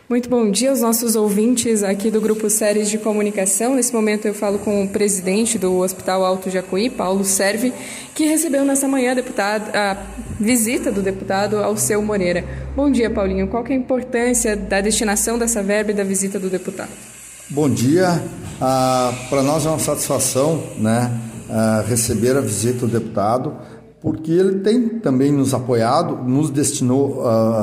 Muito bom dia aos nossos ouvintes aqui do Grupo Seres de Comunicação. Nesse momento eu falo com o presidente do Hospital Alto Jacuí, Paulo Servi, que recebeu nessa manhã a visita do deputado Alceu Moreira. Bom dia, Paulinho. Qual que é a importância da destinação dessa verba e da visita do deputado? Bom dia. Para nós é uma satisfação, receber a visita do deputado, porque ele tem também nos apoiado, nos destinou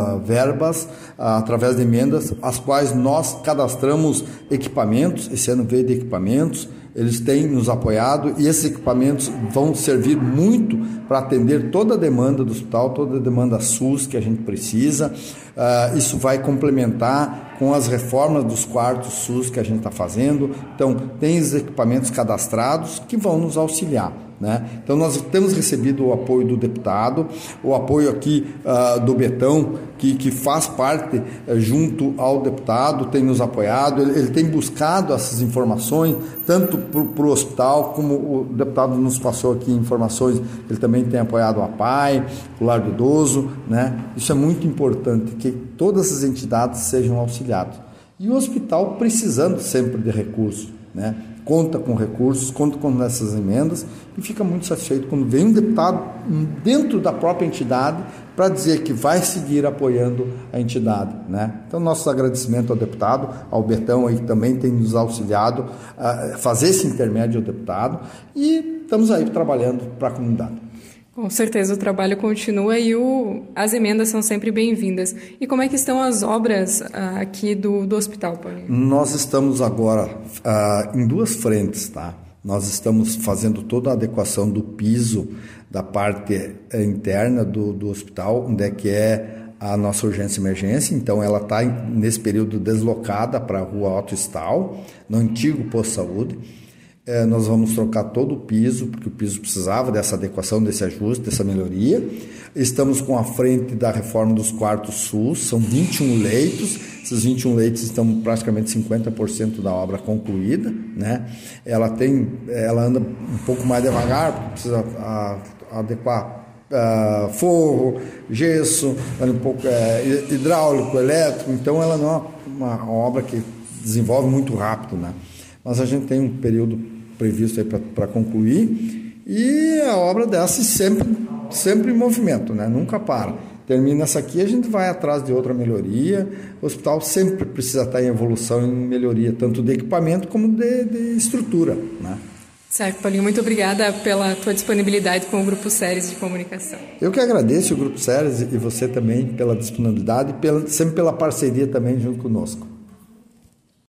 verbas através de emendas, as quais nós cadastramos equipamentos. Esse ano veio de equipamentos, eles têm nos apoiado e esses equipamentos vão servir muito para atender toda a demanda do hospital, toda a demanda SUS que a gente precisa. Isso vai complementar com as reformas dos quartos SUS que a gente está fazendo. Então, tem os equipamentos cadastrados que vão nos auxiliar. Então nós temos recebido o apoio do deputado, o apoio aqui do Betão, que faz parte junto ao deputado, tem nos apoiado, ele tem buscado essas informações, tanto para o hospital, como o deputado nos passou aqui informações, ele também tem apoiado a PAI, o Lar do Idoso, Isso é muito importante, que todas as entidades sejam auxiliadas. E o hospital precisando sempre de recursos, Conta com recursos, conta com essas emendas e fica muito satisfeito quando vem um deputado dentro da própria entidade para dizer que vai seguir apoiando a entidade, Então, nosso agradecimento ao deputado, ao Betão, aí, que também tem nos auxiliado a fazer esse intermédio ao deputado, e estamos aí trabalhando para a comunidade. Com certeza o trabalho continua e as emendas são sempre bem-vindas. E como é que estão as obras aqui do hospital, Paulinho? Nós estamos agora em duas frentes, Nós estamos fazendo toda a adequação do piso da parte interna do hospital, onde é que é a nossa urgência e emergência. Então ela está nesse período deslocada para a rua Otto Stahl, no antigo posto de saúde. Nós vamos trocar todo o piso, porque o piso precisava dessa adequação, desse ajuste, dessa melhoria. Estamos com a frente da reforma dos quartos SUS, são 21 leitos, esses 21 leitos estão praticamente 50% da obra concluída, Ela anda um pouco mais devagar, porque precisa adequar forro, gesso, um pouco hidráulico, elétrico, então ela não é uma obra que desenvolve muito rápido, Mas a gente tem um período previsto aí para concluir, e a obra dessa sempre em movimento, Nunca para. Termina essa aqui, a gente vai atrás de outra melhoria. O hospital sempre precisa estar em evolução e em melhoria, tanto de equipamento como de estrutura, Certo, Paulinho, muito obrigada pela tua disponibilidade com o Grupo Seres de Comunicação. Eu que agradeço o Grupo Seres e você também pela disponibilidade e sempre pela parceria também junto conosco.